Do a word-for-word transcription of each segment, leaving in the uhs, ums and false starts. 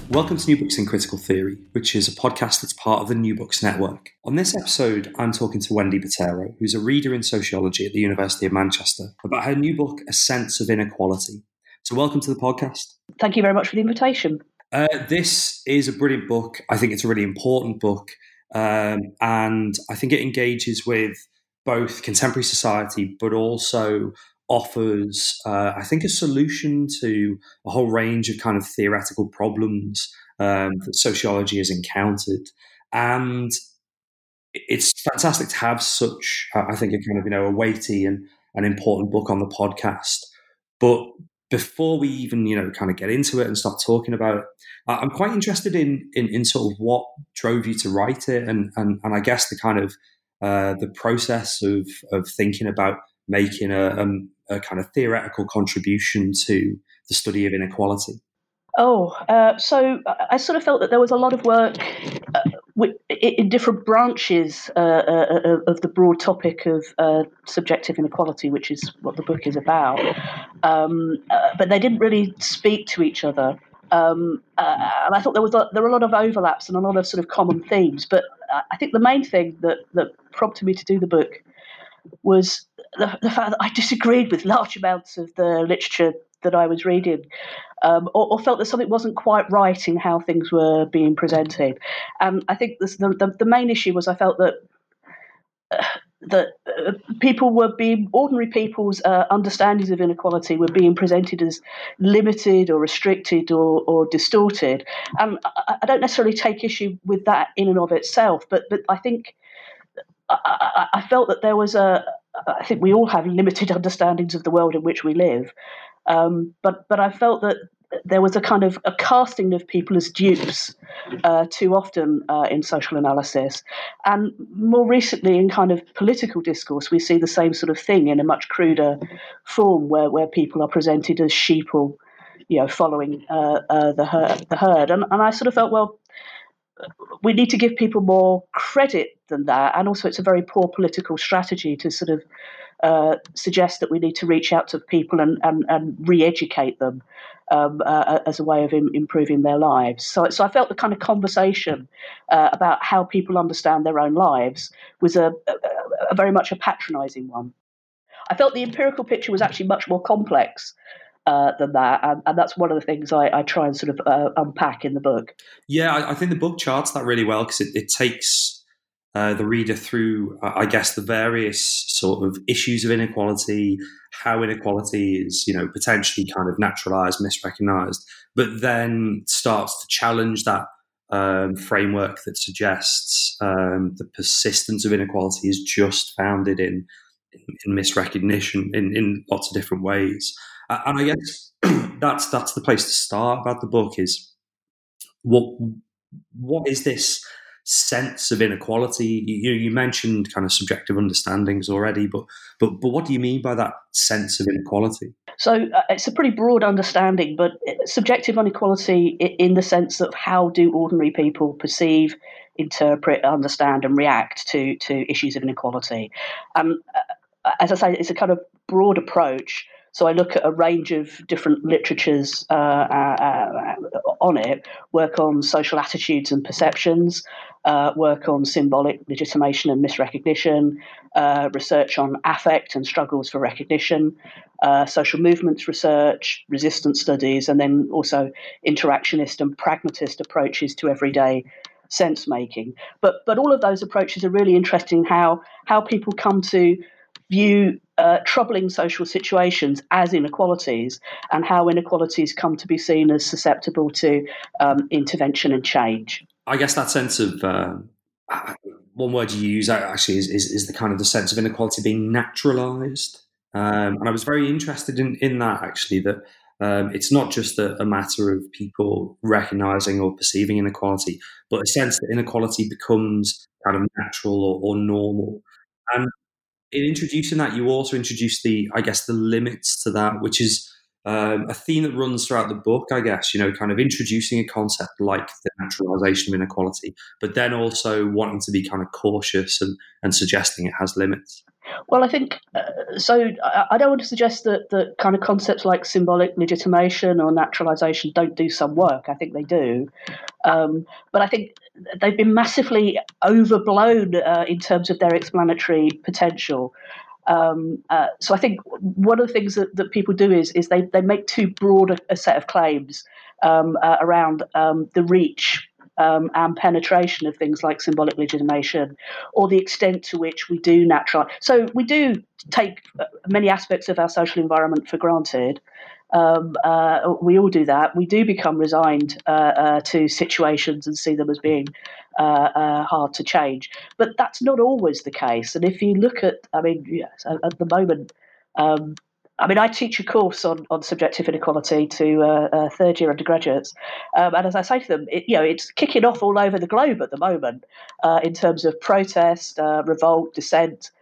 Welcome to New Books in Critical Theory, which is a podcast that's part of the New Books Network. On this episode, I'm talking to Wendy Botero, who's a reader in sociology at the University of Manchester, about her new book, A Sense of Inequality. So welcome to the podcast. Thank you very much for the invitation. Uh, this is a brilliant book. I think it's a really important book. Um, and I think it engages with both contemporary society, but also offers, uh, I think, a solution to a whole range of kind of theoretical problems um, that sociology has encountered. And it's fantastic to have such, uh, I think, a kind of, you know, a weighty and an important book on the podcast. But before we even, you know, kind of get into it and start talking about it, uh, I'm quite interested in, in in sort of what drove you to write it, and and and I guess the kind of uh, the process of of thinking about making a, um, a kind of theoretical contribution to the study of inequality. Oh, uh, so I sort of felt that there was a lot of work uh, with, in different branches uh, uh, of the broad topic of uh, subjective inequality, which is what the book is about. Um, uh, but they didn't really speak to each other. Um, uh, and I thought there was a, there were a lot of overlaps and a lot of sort of common themes. But I think the main thing that, that prompted me to do the book was the, the fact that I disagreed with large amounts of the literature that I was reading, um, or, or felt that something wasn't quite right in how things were being presented. And I think this, the, the the main issue was I felt that uh, that uh, people were being ordinary people's uh, understandings of inequality were being presented as limited or restricted or, or distorted. And I, I don't necessarily take issue with that in and of itself, but but I think. I, I felt that there was a. I think we all have limited understandings of the world in which we live, um, but but I felt that there was a kind of a casting of people as dupes uh, too often uh, in social analysis, and more recently in kind of political discourse, we see the same sort of thing in a much cruder form, where where people are presented as sheeple, you know, following uh, uh, the herd, the herd, and and I sort of felt, well, we need to give people more credit than that. And also it's a very poor political strategy to sort of uh, suggest that we need to reach out to people and, and, and re-educate them um, uh, as a way of im- improving their lives. So, so I felt the kind of conversation uh, about how people understand their own lives was a, a, a very much a patronising one. I felt the empirical picture was actually much more complex Uh, than that, and, and that's one of the things I, I try and sort of uh, unpack in the book. Yeah, I, I think the book charts that really well, because it, it takes uh, the reader through, uh, I guess, the various sort of issues of inequality, how inequality is, you know, potentially kind of naturalized, misrecognized, but then starts to challenge that um, framework that suggests um, the persistence of inequality is just founded in in, in misrecognition in, in lots of different ways. And I guess that's that's the place to start about the book is what what is this sense of inequality? You you mentioned kind of subjective understandings already, but but but what do you mean by that sense of inequality? So uh, it's a pretty broad understanding, but subjective inequality in the sense of how do ordinary people perceive, interpret, understand, and react to to issues of inequality. Um, as I say, it's a kind of broad approach. So I look at a range of different literatures uh, uh, on it, work on social attitudes and perceptions, uh, work on symbolic legitimation and misrecognition, uh, research on affect and struggles for recognition, uh, social movements research, resistance studies, and then also interactionist and pragmatist approaches to everyday sense making. But but all of those approaches are really interesting. How how people come to view uh, troubling social situations as inequalities, and how inequalities come to be seen as susceptible to um, intervention and change. I guess that sense of uh, one word you use actually is, is, is the kind of the sense of inequality being naturalized. Um, and I was very interested in, in that, actually, that um, it's not just a, a matter of people recognizing or perceiving inequality, but a sense that inequality becomes kind of natural or, or normal. And in introducing that, you also introduce the, I guess, the limits to that, which is um, a theme that runs throughout the book, I guess, you know, kind of introducing a concept like the naturalization of inequality, but then also wanting to be kind of cautious and, and suggesting it has limits. Well, I think uh, so. I, I don't want to suggest that that kind of concepts like symbolic legitimation or naturalization don't do some work. I think they do, um, but I think they've been massively overblown uh, in terms of their explanatory potential. Um, uh, so I think one of the things that, that people do is is they, they make too broad a, a set of claims um, uh, around um, the reach um, and penetration of things like symbolic legitimation, or the extent to which we do natural. So we do take many aspects of our social environment for granted. Um, uh, we all do that. We do become resigned uh, uh, to situations and see them as being uh, uh, hard to change. But that's not always the case. And if you look at, I mean, yes, at the moment, um, I mean, I teach a course on, on subjective inequality to uh, uh, third year undergraduates, um, and as I say to them, it, you know, it's kicking off all over the globe at the moment uh, in terms of protest, uh, revolt, dissent.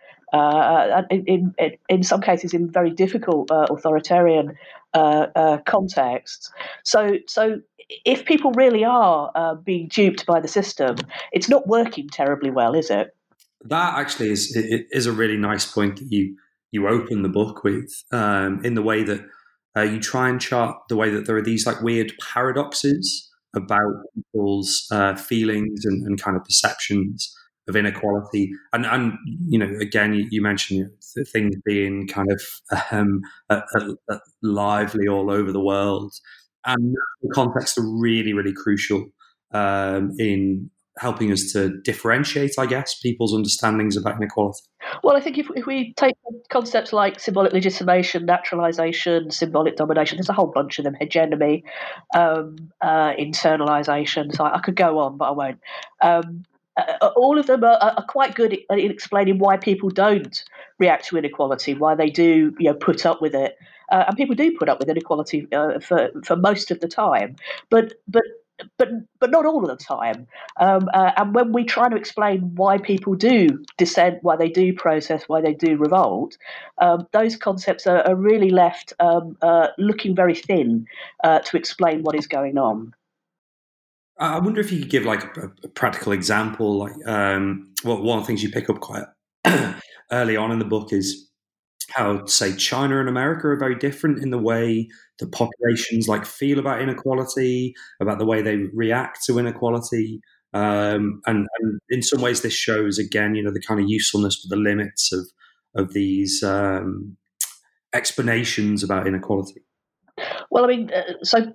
Uh, in, in in some cases, in very difficult uh, authoritarian uh, uh, contexts. So, so if people really are uh, being duped by the system, it's not working terribly well, is it? That actually is is a really nice point that you you open the book with, um, in the way that uh, you try and chart the way that there are these like weird paradoxes about people's uh, feelings and, and kind of perceptions of inequality. And, and you know, again, you, you mentioned, you know, things being kind of um, uh, uh, lively all over the world. And the context are really, really crucial um, in helping us to differentiate, I guess, people's understandings about inequality. Well, I think if, if we take concepts like symbolic legitimation, naturalization, symbolic domination, there's a whole bunch of them, hegemony, um, uh, internalization. So I, I could go on, but I won't. Um, uh, all of them are, are quite good in explaining why people don't react to inequality, why they do, you know, put up with it, uh, and people do put up with inequality uh, for for most of the time. But but but but not all of the time. Um, uh, and when we try to explain why people do dissent, why they do protest, why they do revolt, um, those concepts are, are really left um, uh, looking very thin uh, to explain what is going on. I wonder if you could give like a, a practical example. Like, um, well, one of the things you pick up quite early on in the book is how, say, China and America are very different in the way the populations like feel about inequality, about the way they react to inequality. Um, and, and in some ways, this shows again, you know, the kind of usefulness, but the limits of of these um, explanations about inequality. Well, I mean, uh, so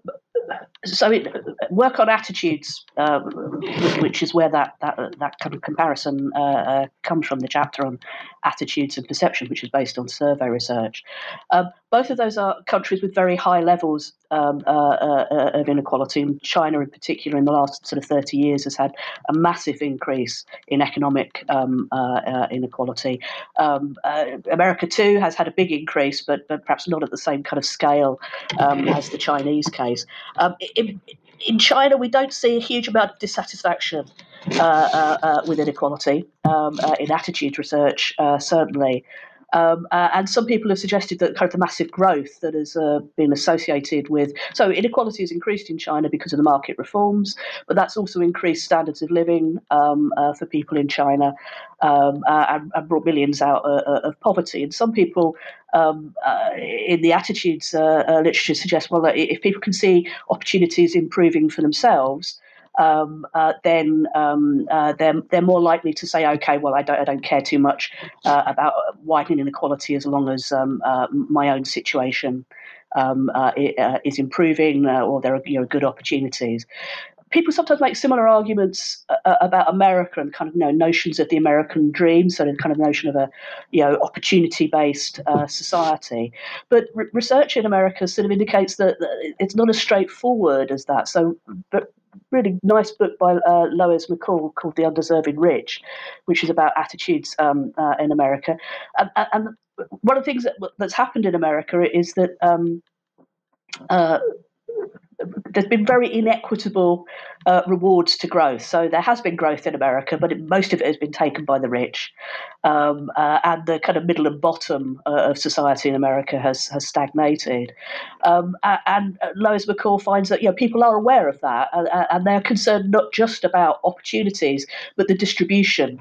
so it, work on attitudes, uh, which is where that that, that kind of comparison uh, uh, comes from. The chapter on attitudes and perception, which is based on survey research. Um, both of those are countries with very high levels um, uh, uh, of inequality. And China, in particular, in the last sort of thirty years, has had a massive increase in economic um, uh, uh, inequality. Um, uh, America too has had a big increase, but, but perhaps not at the same kind of scale um, as the Chinese case. Um, in, in China, we don't see a huge amount of dissatisfaction uh, uh, uh, with inequality um, uh, in attitude research, uh, certainly. Um, uh, and some people have suggested that kind of the massive growth that has uh, been associated with, so inequality has increased in China because of the market reforms, but that's also increased standards of living um, uh, for people in China um, uh, and, and brought millions out uh, of poverty. And some people um, uh, in the attitudes uh, uh, literature suggest, well, that if people can see opportunities improving for themselves, Um, uh, then um, uh, they're they're more likely to say, okay, well, I don't I don't care too much uh, about widening inequality as long as um, uh, my own situation um, uh, it, uh, is improving uh, or there are, you know, good opportunities. People sometimes make similar arguments uh, about America and kind of, you know, notions of the American dream, so the kind of notion of a, you know, opportunity-based uh, society. But re- research in America sort of indicates that it's not as straightforward as that. So, but really nice book by uh, Lois McCall called The Undeserving Rich, which is about attitudes um, uh, in America. And, and one of the things that, that's happened in America is that um, uh, there's been very inequitable uh, rewards to growth. So there has been growth in America, but it, most of it has been taken by the rich. Um, uh, and the kind of middle and bottom uh, of society in America has, has stagnated. Um, and Lois McCall finds that, you know, people are aware of that, and, and they're concerned not just about opportunities, but the distribution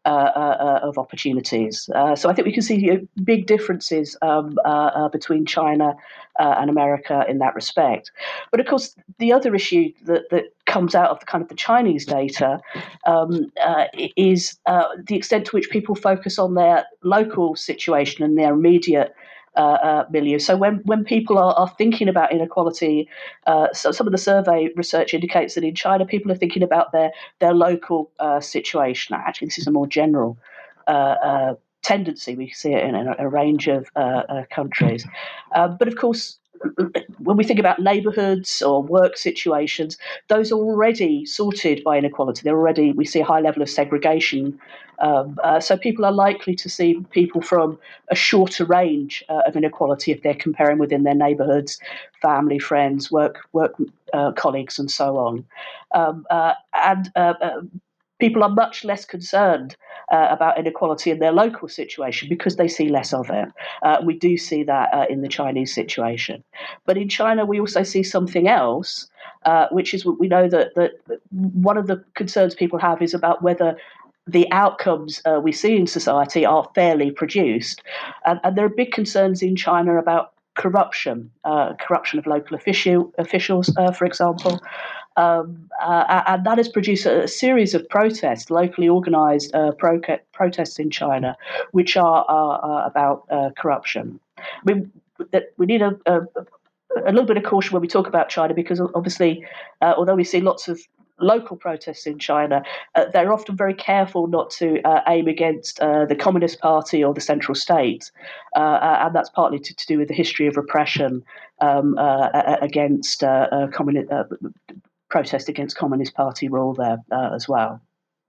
uh, uh, of opportunities. Uh, so I think we can see, you know, big differences um, uh, uh, between China uh, and America in that respect. But of course, the other issue that, that comes out of the kind of the Chinese data um, uh, is uh, the extent to which people focus on their local situation and their immediate Uh, uh, milieu. So when, when people are, are thinking about inequality, uh, so some of the survey research indicates that in China, people are thinking about their their local uh, situation. Actually, this is a more general uh, uh, tendency. We see it in a, a range of uh, uh, countries. Uh, but of course, when we think about neighbourhoods or work situations, those are already sorted by inequality. They're already, we see a high level of segregation. Um, uh, so people are likely to see people from a shorter range uh, of inequality if they're comparing within their neighbourhoods, family, friends, work work uh, colleagues, and so on. Um, uh, and uh, uh, people are much less concerned uh, about inequality in their local situation because they see less of it. Uh, we do see that uh, in the Chinese situation. But in China, we also see something else, uh, which is what we know that, that one of the concerns people have is about whether the outcomes uh, we see in society are fairly produced. And, and there are big concerns in China about corruption, uh, corruption of local official, officials, uh, for example. Um, uh, and that has produced a, a series of protests, locally organised uh, pro- protests in China, which are, are, are about uh, corruption. I mean, that we need a, a, a little bit of caution when we talk about China, because obviously, uh, although we see lots of local protests in China, uh, they're often very careful not to uh, aim against uh, the Communist Party or the central state, uh, and that's partly to, to do with the history of repression um, uh, against uh, uh, communist. Uh, protest against Communist Party rule there uh, as well.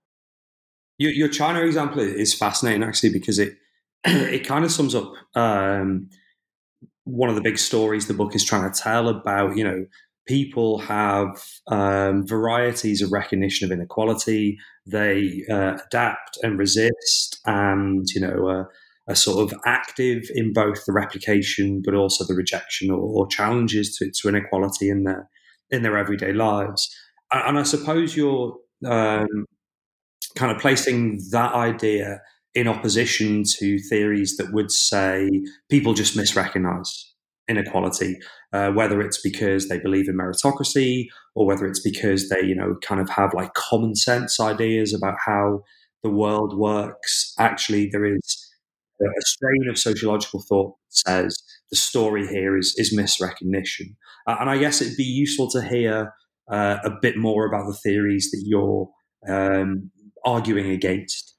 Your, your China example is fascinating, actually, because it it kind of sums up um, one of the big stories the book is trying to tell about, you know, people have um, varieties of recognition of inequality. They uh, adapt and resist, and, you know, uh, are sort of active in both the replication but also the rejection or, or challenges to, to inequality in their in their everyday lives. And I suppose you're um, kind of placing that idea in opposition to theories that would say people just misrecognize inequality, uh, whether it's because they believe in meritocracy or whether it's because they, you know, kind of have like common sense ideas about how the world works. Actually, there is a strain of sociological thought that says the story here is, is misrecognition. Uh, and I guess it'd be useful to hear uh, a bit more about the theories that you're um, arguing against.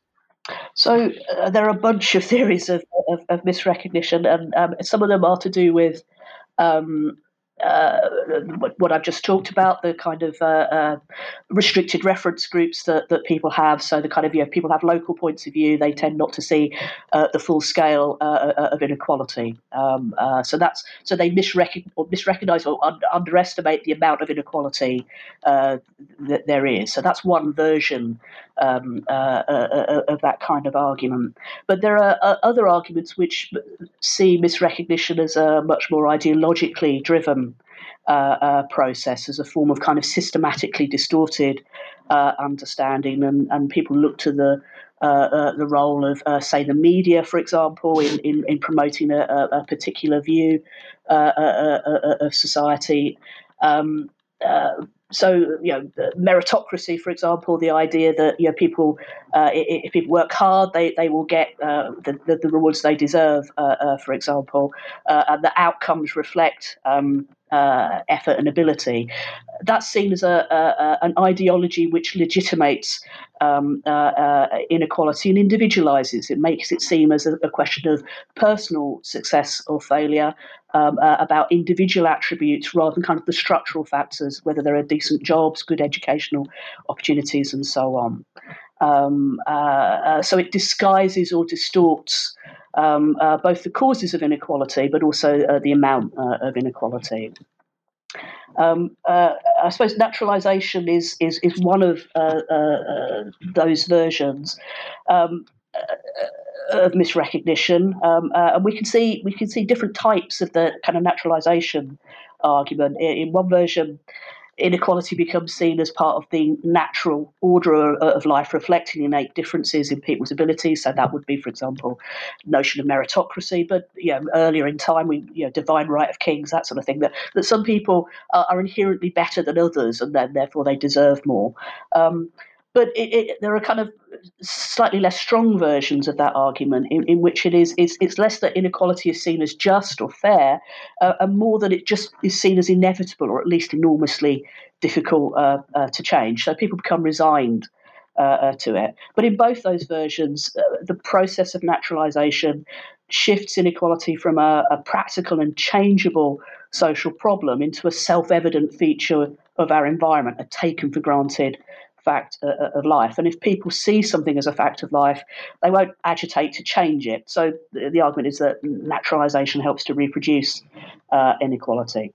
So uh, there are a bunch of theories of, of, of misrecognition, and um, some of them are to do with um, uh, what I've just talked about, the kind of uh, uh, restricted reference groups that, that people have. So the kind of, you know, people have local points of view. They tend not to see uh, the full scale uh, of inequality. Um, uh, so that's so they misrecognize or, misrecognize or un- underestimate the amount of inequality uh, that there is. So that's one version um, uh, uh, of that kind of argument. But there are uh, other arguments which see misrecognition as a much more ideologically driven uh, uh, process, as a form of kind of systematically distorted uh, understanding, and, and people look to the uh, uh, the role of, uh, say, the media, for example, in, in, in promoting a, a particular view uh, uh, uh, of society. Um, uh, So, you know, meritocracy, for example, the idea that, you know, people, uh, if people work hard, they, they will get uh, the, the, the rewards they deserve, uh, uh, for example, uh, and the outcomes reflect um, uh, effort and ability. That's seen as a, a an ideology which legitimates um, uh, uh, inequality and individualizes. It makes it seem as a, a question of personal success or failure, um, uh, about individual attributes rather than kind of the structural factors, whether there are decent jobs, good educational opportunities, and so on. Um, uh, uh, so it disguises or distorts um, uh, both the causes of inequality, but also uh, the amount uh, of inequality. Um, uh, I suppose naturalization is is is one of uh, uh, those versions um, of misrecognition, um, uh, and we can see we can see different types of the kind of naturalization argument. In, in one version, inequality becomes seen as part of the natural order of life, reflecting innate differences in people's abilities. So that would be, for example, notion of meritocracy. But you know, earlier in time, we you know, divine right of kings, that sort of thing. That that some people are, are inherently better than others, and then therefore they deserve more. Um, but it, it, there are kind of slightly less strong versions of that argument, in, in which it is it's, it's less that inequality is seen as just or fair, uh, and more that it just is seen as inevitable, or at least enormously difficult uh, uh, to change. So people become resigned uh, uh, to it. But in both those versions, uh, the process of naturalisation shifts inequality from a, a practical and changeable social problem into a self-evident feature of our environment, a taken for granted fact uh, of life. And if people see something as a fact of life, they won't agitate to change it. So the, the argument is that naturalisation helps to reproduce uh, inequality.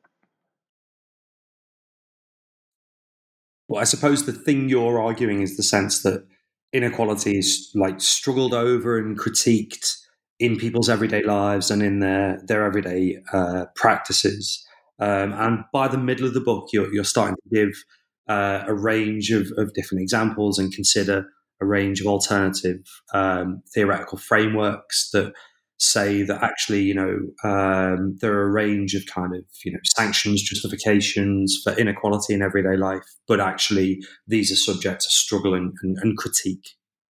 Well, I suppose the thing you're arguing is the sense that inequality is like struggled over and critiqued in people's everyday lives and in their their everyday uh, practices. Um, and by the middle of the book, you're, you're starting to give uh, a range of, of different examples and consider a range of alternative um, theoretical frameworks that say that actually, you know, um, there are a range of kind of, you know, sanctions, justifications for inequality in everyday life, but actually these are subject to struggle and, and, and critique.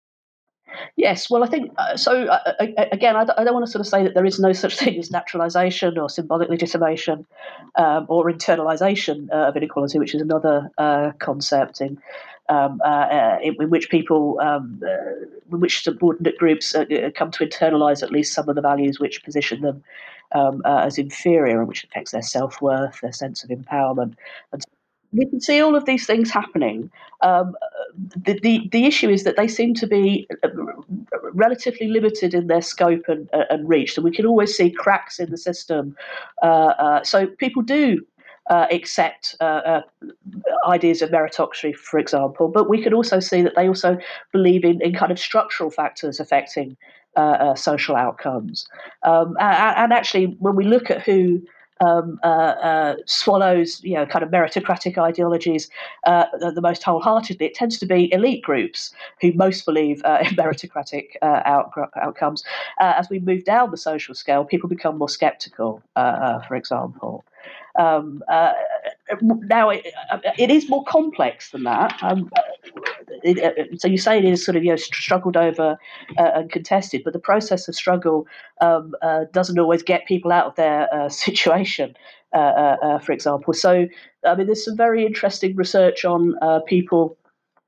Yes, well, I think uh, so. Uh, again, I don't, I don't want to sort of say that there is no such thing as naturalisation or symbolic legitimation um, or internalisation uh, of inequality, which is another uh, concept in, um, uh, uh, in, in which people, um, uh, in which subordinate groups uh, come to internalise at least some of the values which position them um, uh, as inferior, and which affects their self-worth, their sense of empowerment, and so we can see all of these things happening. Um, the, the the issue is that they seem to be relatively limited in their scope and, uh, and reach. So we can always see cracks in the system. Uh, uh, so people do uh, accept uh, uh, ideas of meritocracy, for example, but we can also see that they also believe in, in kind of structural factors affecting uh, uh, social outcomes. Um, and, and actually, when we look at who Um, uh, uh, swallows, you know, kind of meritocratic ideologies uh, the, the most wholeheartedly, it tends to be elite groups who most believe uh, in meritocratic uh, out, outcomes. Uh, as we move down the social scale, people become more sceptical, uh, uh, for example. Um, uh, now, it, it is more complex than that. Um, it, it, so you say it is sort of, you know, struggled over uh, and contested, but the process of struggle um, uh, doesn't always get people out of their uh, situation, uh, uh, uh, for example. So, I mean, there's some very interesting research on uh, people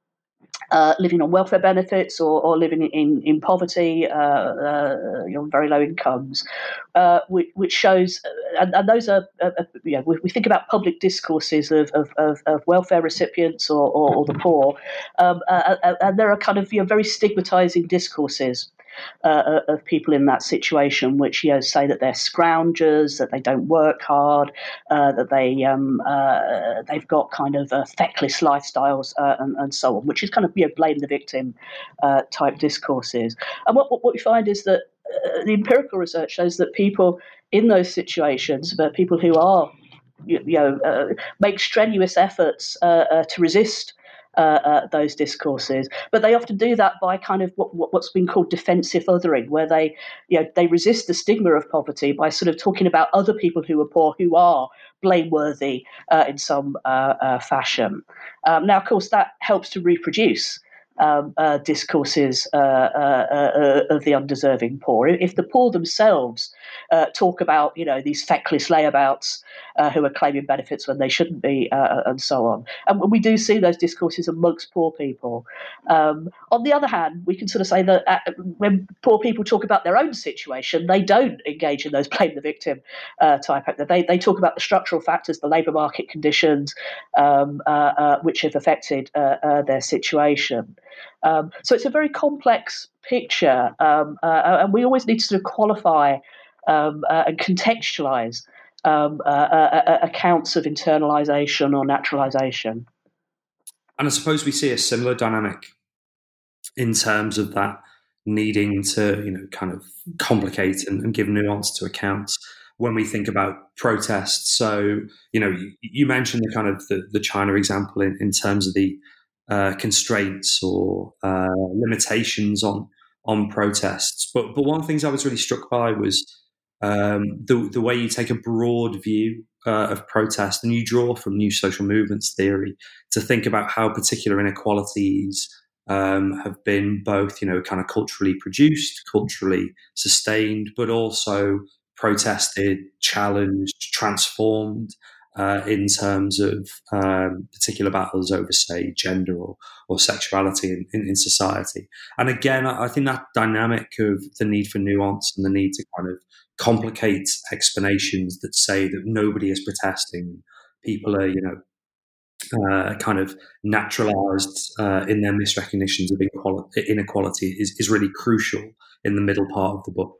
Uh, living on welfare benefits or, or living in, in poverty, uh, uh, you know, very low incomes, uh, which, which shows, and, and those are, uh, you know, we, we think about public discourses of, of, of, of welfare recipients or, or, or the poor, um, uh, uh, and there are kind of, you know, very stigmatizing discourses uh, of people in that situation, which, you know, say that they're scroungers, that they don't work hard, uh, that they um, uh, they've got kind of uh, feckless lifestyles uh, and, and so on, which is kind of, you know, blame the victim uh, type discourses. And what what we find is that uh, the empirical research shows that people in those situations, but people who are, you, you know, uh, make strenuous efforts uh, uh, to resist Uh, uh, those discourses, but they often do that by kind of what, what, what's been called defensive othering, where they, you know, they resist the stigma of poverty by sort of talking about other people who are poor who are blameworthy uh, in some uh, uh, fashion. Um, now, of course, that helps to reproduce Um, uh, discourses uh, uh, uh, of the undeserving poor. If the poor themselves uh, talk about, you know, these feckless layabouts uh, who are claiming benefits when they shouldn't be, uh, and so on, and we do see those discourses amongst poor people. Um, on the other hand, we can sort of say that uh, when poor people talk about their own situation, they don't engage in those blame the victim uh, type. They they talk about the structural factors, the labour market conditions, um, uh, uh, which have affected uh, uh, their situation. Um, so it's a very complex picture, um, uh, and we always need to sort of qualify um, uh, and contextualize um, uh, uh, uh, accounts of internalization or naturalization. And I suppose we see a similar dynamic in terms of that needing to, you know, kind of complicate and, and give nuance to accounts when we think about protests. So, you know, you, you mentioned the kind of the, the China example in, in terms of the uh, constraints or uh, limitations on on protests. But but one of the things I was really struck by was um, the the way you take a broad view uh, of protest, and you draw from new social movements theory to think about how particular inequalities um, have been both, you know, kind of culturally produced, culturally sustained, but also protested, challenged, transformed uh, in terms of um, particular battles over, say, gender or, or sexuality in, in, in society. And again, I, I think that dynamic of the need for nuance and the need to kind of complicate explanations that say that nobody is protesting, people are, you know, uh, kind of naturalized uh, in their misrecognitions of inequality is, is really crucial in the middle part of the book.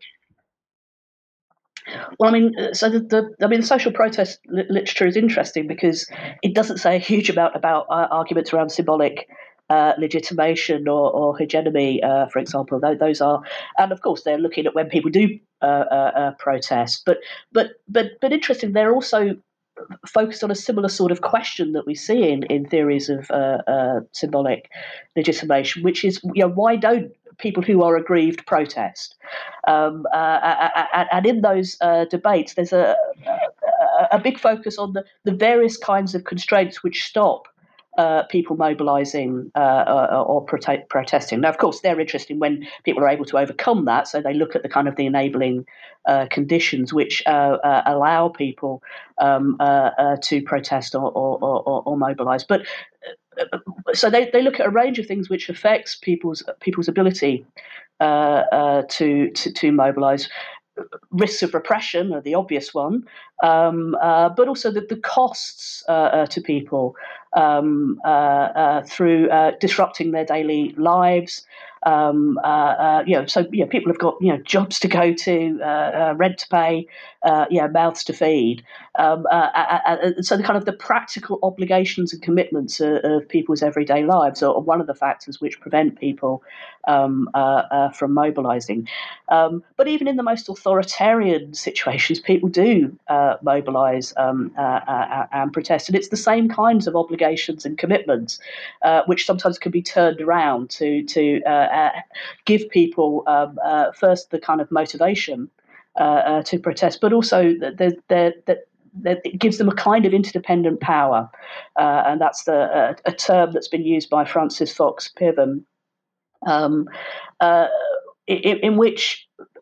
Well, I mean, so the, the I mean, social protest literature is interesting because it doesn't say a huge amount about uh, arguments around symbolic uh, legitimation or, or hegemony, uh, for example. Those are, and of course, they're looking at when people do uh, uh, uh, protest. But but but but interesting, they're also focused on a similar sort of question that we see in, in theories of uh, uh, symbolic legitimation, which is, you know, why don't people who are aggrieved protest? Um, uh, and in those uh, debates, there's a, a, a big focus on the, the various kinds of constraints which stop Uh, people mobilising uh, uh, or prote- protesting. Now, of course, they're interested when people are able to overcome that, so they look at the kind of the enabling uh, conditions which uh, uh, allow people um, uh, uh, to protest or, or, or, or mobilise. But uh, so they, they look at a range of things which affects people's people's ability uh, uh, to to, to mobilise. Risks of repression are the obvious one, um, uh, but also the, the costs uh, uh, to people um, uh, uh, through uh, disrupting their daily lives. Um, uh, uh, you know, so you know, people have got you know jobs to go to, uh, uh, rent to pay, uh, yeah, mouths to feed. Um, uh, uh, uh, so the kind of the practical obligations and commitments of, of people's everyday lives are one of the factors which prevent people um, uh, uh, from mobilising. Um, but even in the most authoritarian situations, people do uh, mobilise um, uh, uh, and protest, and it's the same kinds of obligations and commitments uh, which sometimes can be turned around to to uh, uh, give people um, uh, first the kind of motivation uh, uh, to protest, but also that that that it gives them a kind of interdependent power, uh, and that's the uh, a term that's been used by Francis Fox Piven, um, uh, in, in which.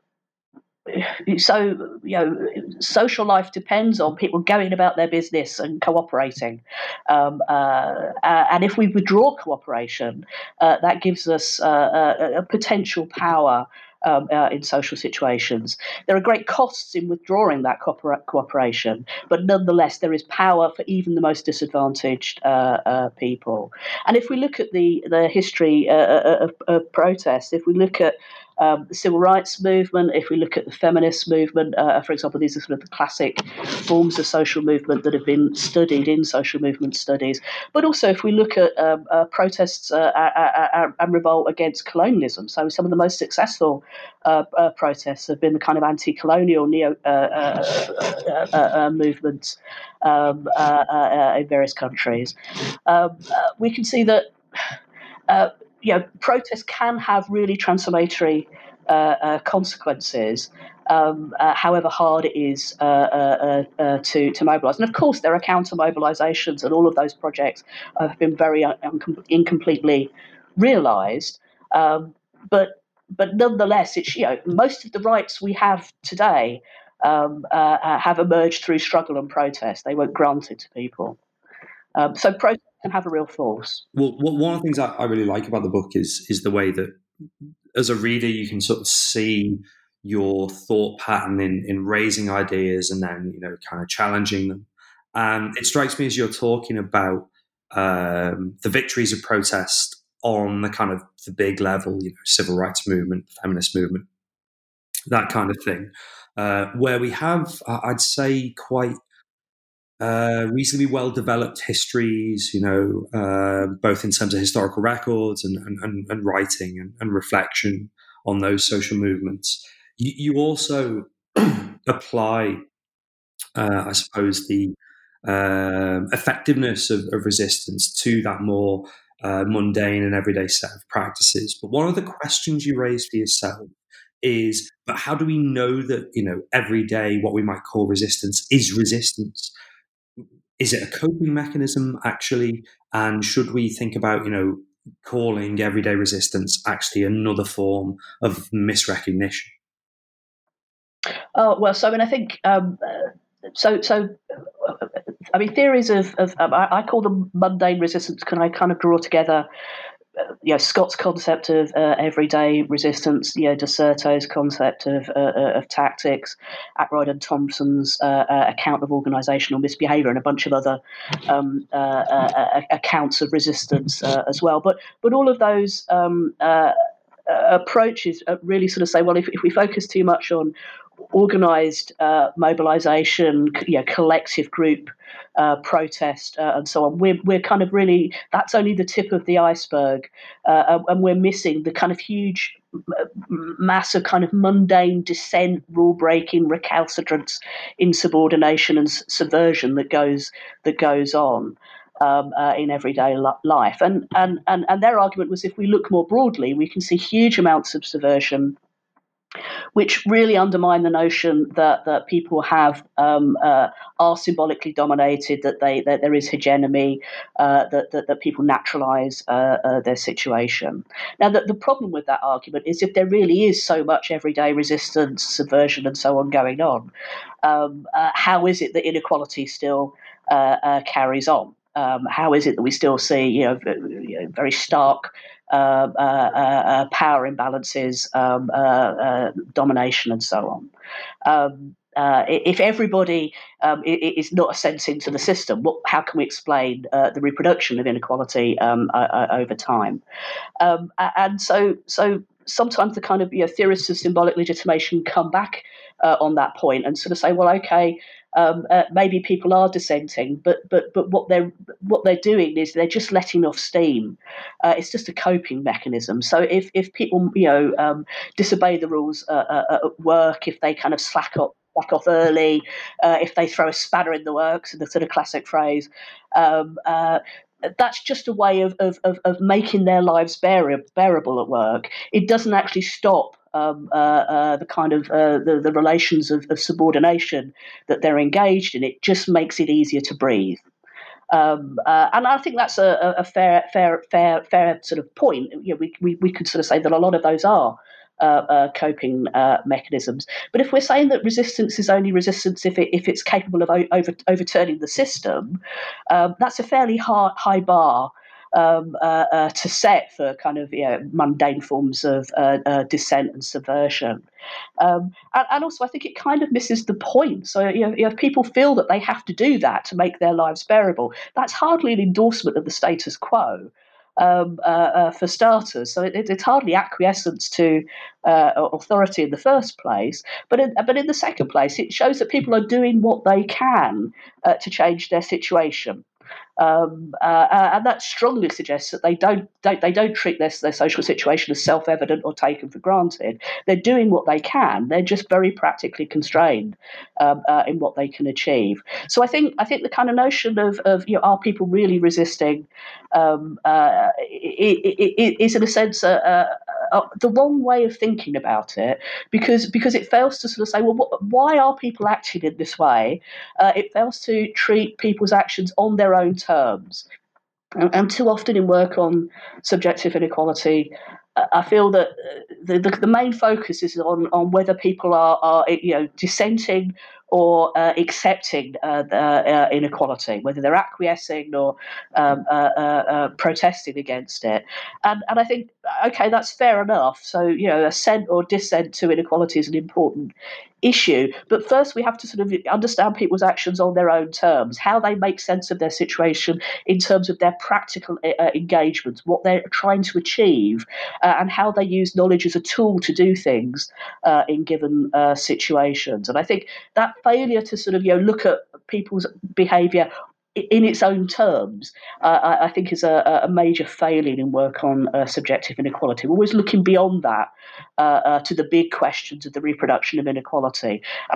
So, you know, social life depends on people going about their business and cooperating. Um, uh, and if we withdraw cooperation, uh, that gives us uh, a, a potential power um, uh, in social situations. There are great costs in withdrawing that cooper- cooperation, but nonetheless, there is power for even the most disadvantaged uh, uh, people. And if we look at the, the history uh, of, of protests, if we look at Um, the civil rights movement, if we look at the feminist movement, uh, for example, these are sort of the classic forms of social movement that have been studied in social movement studies. But also, if we look at um, uh, protests uh, uh, and revolt against colonialism, so some of the most successful uh, uh, protests have been the kind of anti-colonial neo uh, uh, uh, uh, uh, movements um, uh, uh, in various countries. Um, uh, we can see that. Uh, you know, protests can have really transformatory uh, uh, consequences, um, uh, however hard it is uh, uh, uh, to to mobilise. And of course, there are counter mobilisations, and all of those projects have been very un- incompletely realised. Um, but but nonetheless, it's, you know, most of the rights we have today um, uh, have emerged through struggle and protest. They weren't granted to people. Um, so protest can have a real force. Well, one of the things I really like about the book is is the way that, as a reader, you can sort of see your thought pattern in in raising ideas and then, you know, kind of challenging them. And it strikes me as you're talking about um, the victories of protest on the kind of the big level, you know, civil rights movement, feminist movement, that kind of thing, uh, where we have, I'd say, quite uh, reasonably well developed histories, you know, uh, both in terms of historical records and, and, and writing and, and reflection on those social movements. You, you also apply uh, I suppose, the um, effectiveness of, of resistance to that more uh, mundane and everyday set of practices. But one of the questions you raised for yourself is, but how do we know that, you know, every day what we might call resistance is resistance? Is it a coping mechanism actually? And should we think about, you know, calling everyday resistance actually another form of misrecognition? Oh well, so I mean, I think um, so. So I mean, theories of, of um, I, I call them mundane resistance. Can I kind of draw together, uh, you know, Scott's concept of uh, everyday resistance, you know, De Certo's concept of uh, of tactics, Ackroyd and Thompson's uh, uh, account of organisational misbehaviour, and a bunch of other um, uh, uh, accounts of resistance uh, as well. But but all of those um, uh, approaches really sort of say, well, if, if we focus too much on organised uh, mobilisation, you know, collective group uh, protest, uh, and so on. We're we're kind of really, that's only the tip of the iceberg, uh, and we're missing the kind of huge mass of kind of mundane dissent, rule breaking, recalcitrance, insubordination, and subversion that goes that goes on. Um, uh, in everyday life, and, and and and their argument was, if we look more broadly, we can see huge amounts of subversion, which really undermine the notion that, that people have um, uh, are symbolically dominated, that they that there is hegemony, uh, that, that that people naturalise uh, uh, their situation. Now, the, the problem with that argument is, if there really is so much everyday resistance, subversion, and so on going on, um, uh, how is it that inequality still uh, uh, carries on? Um, how is it that we still see, you know, you know very stark uh, uh, uh, power imbalances, um, uh, uh, domination, and so on? Um, uh, if everybody um, is not a sense into the system, what, how can we explain uh, the reproduction of inequality um, uh, over time? Um, and so, so sometimes the kind of, you know, theorists of symbolic legitimation come back uh, on that point and sort of say, well, okay, um, uh, maybe people are dissenting, but but but what they're what they're doing is they're just letting off steam. Uh, it's just a coping mechanism. So if if people, you know, um, disobey the rules uh, uh, at work, if they kind of slack up. Back off early, uh, if they throw a spanner in the works, the sort of classic phrase, um, uh, that's just a way of, of, of, of making their lives bear, bearable at work. It doesn't actually stop um, uh, uh, the kind of uh, the, the relations of, of subordination that they're engaged in. It just makes it easier to breathe. Um, uh, and I think that's a, a fair, fair, fair, fair sort of point. You know, we, we we could sort of say that a lot of those are uh, uh, coping uh, mechanisms. But if we're saying that resistance is only resistance if it, if it's capable of over, overturning the system, um, that's a fairly high, high bar um, uh, uh, to set for kind of, you know, mundane forms of uh, uh, dissent and subversion. Um, and, and also, I think it kind of misses the point. So, you know, if people feel that they have to do that to make their lives bearable, that's hardly an endorsement of the status quo. Um, uh, uh, for starters, so it, it's hardly acquiescence to uh, authority in the first place. But in, but in the second place, it shows that people are doing what they can uh, to change their situation. Um, uh, uh, and that strongly suggests that they don't, don't they don't treat their, their social situation as self-evident or taken for granted. They're doing what they can. They're just very practically constrained um, uh, in what they can achieve. So I think I think the kind of notion of, of you know, are people really resisting um, uh, is in a sense uh, uh, uh, the wrong way of thinking about it, because because it fails to sort of say, well, what, why are people acting in this way? Uh, it fails to treat people's actions on their own terms. And, and too often in work on subjective inequality, uh, I feel that the, the, the main focus is on, on whether people are, are you know, dissenting or uh, accepting uh, the, uh, inequality, whether they're acquiescing or um, uh, uh, uh, protesting against it. And, and I think, okay, that's fair enough. So, you know, assent or dissent to inequality is an important issue. But first, we have to sort of understand people's actions on their own terms, how they make sense of their situation in terms of their practical uh, engagements, what they're trying to achieve, uh, and how they use knowledge as a tool to do things uh, in given uh, situations. And I think that failure to sort of, you know, look at people's behaviour in its own terms, uh, I, I think is a, a major failing in work on uh, subjective inequality. We're always looking beyond that uh, uh, to the big questions of the reproduction of inequality. And I think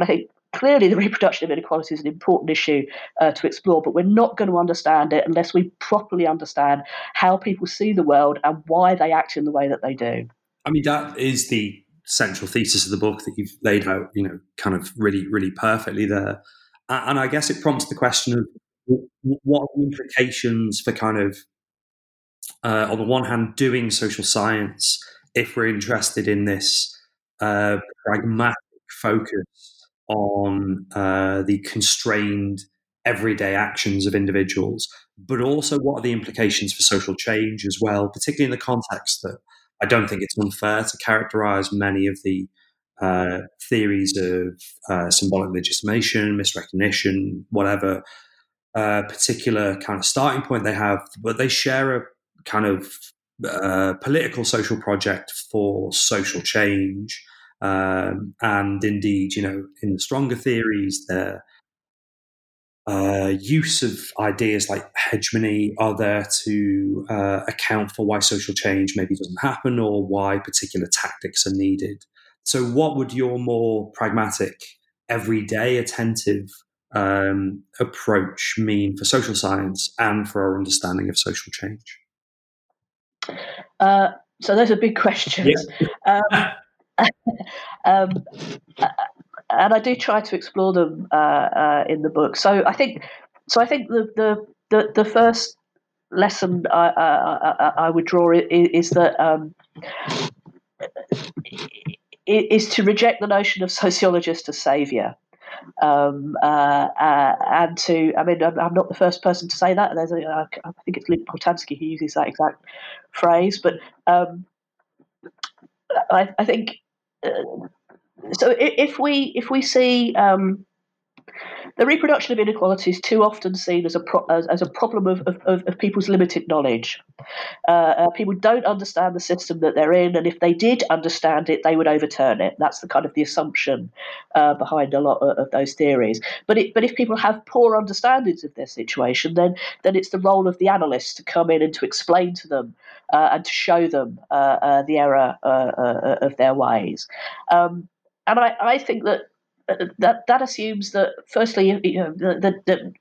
clearly the reproduction of inequality is an important issue uh, to explore, but we're not going to understand it unless we properly understand how people see the world and why they act in the way that they do. I mean, that is the central thesis of the book that you've laid out, you know, kind of really, really perfectly there. And I guess it prompts the question of what are the implications for kind of, uh, on the one hand, doing social science if we're interested in this uh, pragmatic focus on uh, the constrained everyday actions of individuals, but also what are the implications for social change as well, particularly in the context that I don't think it's unfair to characterize many of the uh, theories of uh, symbolic legitimation, misrecognition, whatever uh, particular kind of starting point they have, but they share a kind of uh, political social project for social change. Um, and indeed, you know, in the stronger theories, their uh, use of ideas like hegemony are there to uh, account for why social change maybe doesn't happen or why particular tactics are needed. So, what would your more pragmatic, everyday, attentive um, approach mean for social science and for our understanding of social change? Uh, so those are big questions. Yeah. Um, um, and I do try to explore them uh, uh, in the book. So I think, so I think the the the, the first lesson I, I, I would draw is, is that um, is to reject the notion of sociologist as saviour. Um, uh, uh, and to, I mean, I'm, I'm not the first person to say that. There's a, I think it's Luke Poltanski who uses that exact phrase. But um, I, I think uh, so. If we if we see um, the reproduction of inequality is too often seen as a pro- as, as a problem of, of, of people's limited knowledge. Uh, uh, people don't understand the system that they're in, and if they did understand it, they would overturn it. That's the kind of the assumption uh, behind a lot of, of those theories. But it, but if people have poor understandings of their situation, then then it's the role of the analyst to come in and to explain to them uh, and to show them uh, uh, the error uh, uh, of their ways. Um, and I, I think that. That that assumes that, firstly, you know, that, that,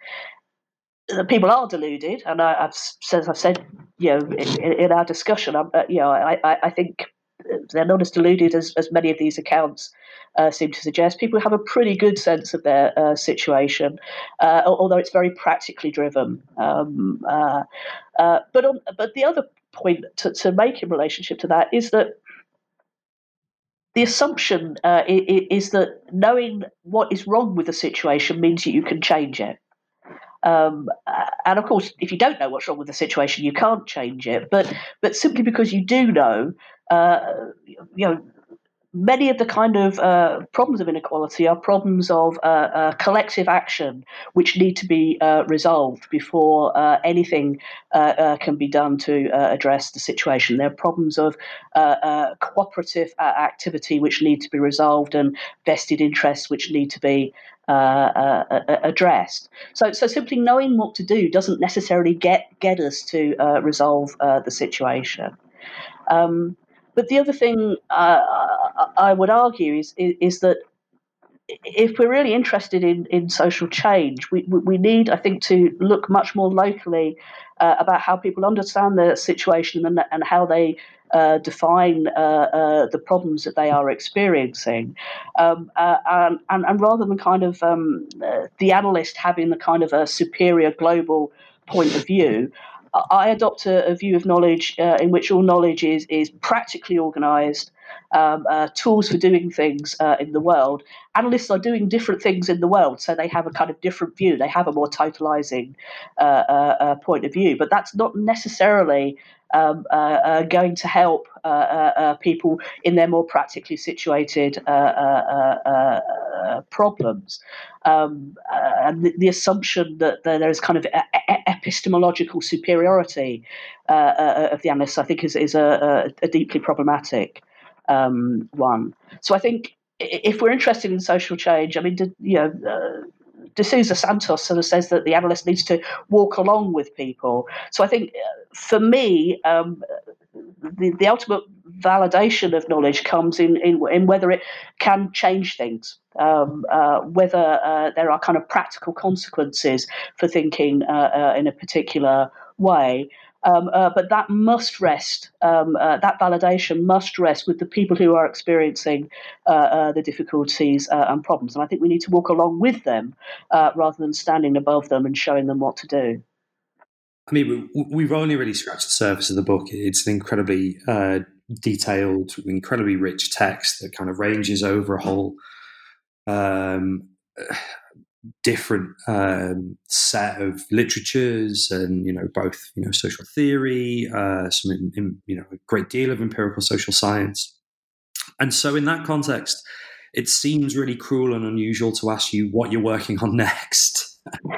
that people are deluded, and I, I've as I've said, you know, in, in our discussion, I'm, uh, you know, I, I, I think they're not as deluded as, as many of these accounts uh, seem to suggest. People have a pretty good sense of their uh, situation, uh, although it's very practically driven. Um, uh, uh, but on, but the other point to, to make in relationship to that is that. The assumption uh, is that knowing what is wrong with the situation means that you can change it. Um, and of course, if you don't know what's wrong with the situation, you can't change it. But but simply because you do know, uh, you know, many of the kind of uh, problems of inequality are problems of uh, uh, collective action, which need to be uh, resolved before uh, anything uh, uh, can be done to uh, address the situation. There are problems of uh, uh, cooperative uh, activity which need to be resolved, and vested interests which need to be uh, uh, addressed. So, so simply knowing what to do doesn't necessarily get get us to uh, resolve uh, the situation. Um, But the other thing uh, I would argue is, is, is that if we're really interested in, in social change, we, we need, I think, to look much more locally uh, about how people understand their situation and, and how they uh, define uh, uh, the problems that they are experiencing. Um, uh, and, and, and rather than kind of um, uh, the analyst having the kind of a superior global point of view, I adopt a, a view of knowledge uh, in which all knowledge is is practically organised, um, uh, tools for doing things uh, in the world. Analysts are doing different things in the world, so they have a kind of different view. They have a more totalising uh, uh, uh, point of view, but that's not necessarily um, uh, uh, going to help uh, uh, uh, people in their more practically situated uh, uh, uh, uh, problems. Um, uh, and the, the assumption that there is kind of a, a, epistemological superiority uh, uh, of the analysts, I think, is, is a, a, a deeply problematic um, one. So I think if we're interested in social change, I mean, you know, uh, De Souza Santos sort of says that the analyst needs to walk along with people. So I think, uh, for me, um, the, the ultimate validation of knowledge comes in, in, in whether it can change things, um, uh, whether uh, there are kind of practical consequences for thinking uh, uh, in a particular way. Um, uh, but that must rest, um, uh, that validation must rest with the people who are experiencing uh, uh, the difficulties uh, and problems. And I think we need to walk along with them uh, rather than standing above them and showing them what to do. I mean, we've only really scratched the surface of the book. It's an incredibly uh, detailed, incredibly rich text that kind of ranges over a whole um, different um, set of literatures, and you know, both you know social theory, uh, some in, in, you know a great deal of empirical social science. And so, in that context, it seems really cruel and unusual to ask you what you're working on next.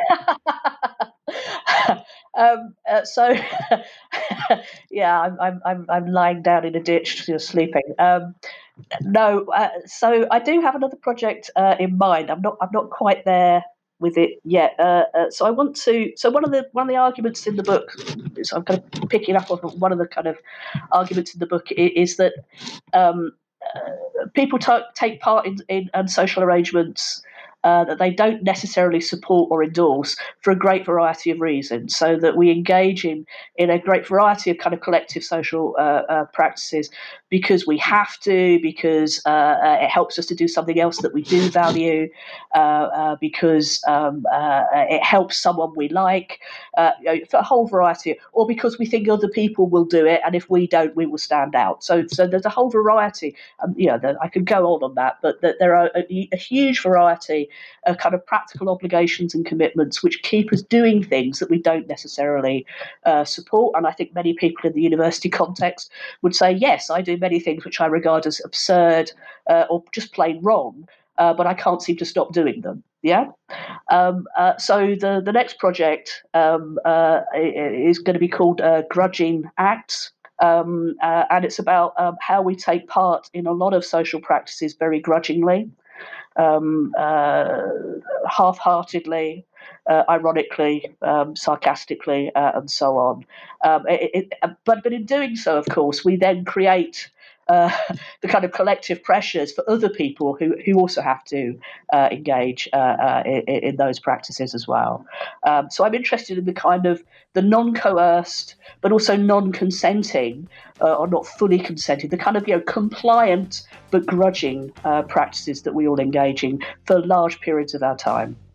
Um, uh, so, yeah, I'm, I'm I'm I'm lying down in a ditch, just sleeping. Um, no, uh, so I do have another project uh, in mind. I'm not I'm not quite there with it yet. Uh, uh, so I want to. So one of the one of the arguments in the book, so I'm kind of picking up on one of the kind of arguments in the book is, is that um, uh, people t- take part in, in um, social arrangements Uh, that they don't necessarily support or endorse for a great variety of reasons, so that we engage in, in a great variety of kind of collective social uh, uh, practices because we have to, because uh, uh, it helps us to do something else that we do value, uh, uh, because um, uh, it helps someone we like, uh, you know, for a whole variety, or because we think other people will do it, and if we don't, we will stand out. So, so there's a whole variety. Um, you know, I could go on on that, but that there are a, a huge variety of kind of practical obligations and commitments which keep us doing things that we don't necessarily uh, support. And I think many people in the university context would say, yes, I do many things which I regard as absurd uh, or just plain wrong, uh, but I can't seem to stop doing them. Yeah. Um, uh, so the, the next project um, uh, is going to be called uh, Grudging Acts. Um, uh, and it's about um, how we take part in a lot of social practices very grudgingly. Um, uh, half-heartedly, uh, ironically, um, sarcastically, uh, and so on. Um, it, it, but, but in doing so, of course, we then create uh, the kind of collective pressures for other people who, who also have to uh, engage uh, uh, in, in those practices as well. Um, so I'm interested in the kind of the non-coerced, but also non-consenting, uh, or not fully consented, the kind of you know compliant but grudging uh, practices that we all engage in for large periods of our time.